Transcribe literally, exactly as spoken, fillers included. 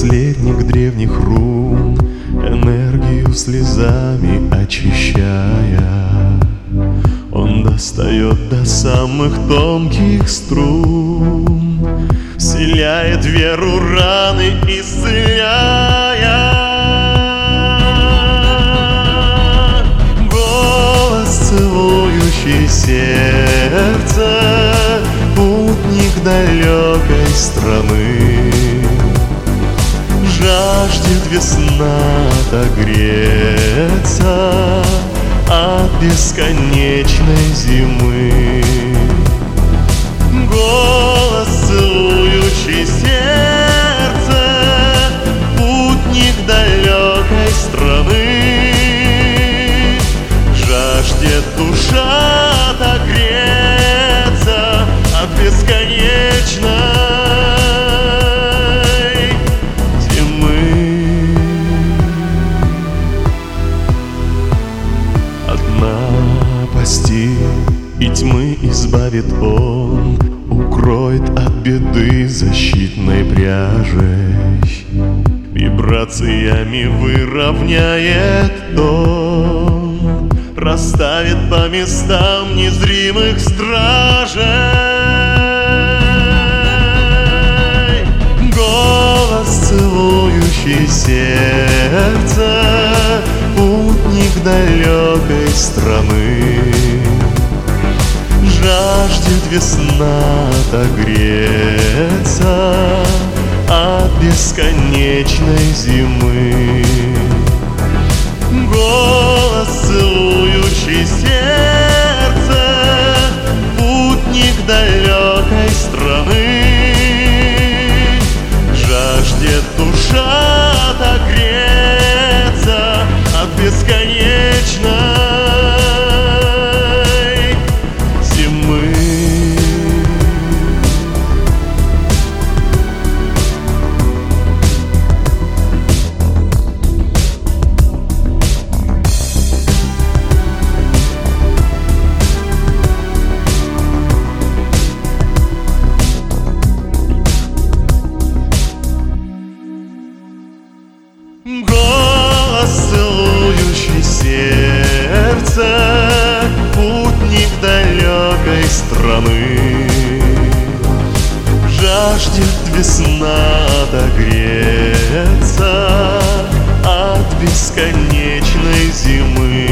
наследник древних рун, энергию слезами очищая, он достает до самых тонких струн, вселяет веру, раны исцеляя. Голос, целующий сердце, путник далекой страны, жаждет весна отогреться от бесконечной зимы. Голос, целующий сердце, путник далекой страны, жаждет душа отогреться от бесконечной зимы. Одна постель и тьмы избавит он, укроет от беды защитной пряжей, вибрациями выровняет дом, расставит по местам незримых стражей. Голос, целующий сердце, путник далекой страны, жаждет весна отогреться от бесконечной зимы. Голос, целующий сердце, путник далекой страны, жаждет душа отогреться от бесконечной зимы. Голос, целующий сердце, путник далекой страны, жаждет весна отогреться от бесконечной зимы.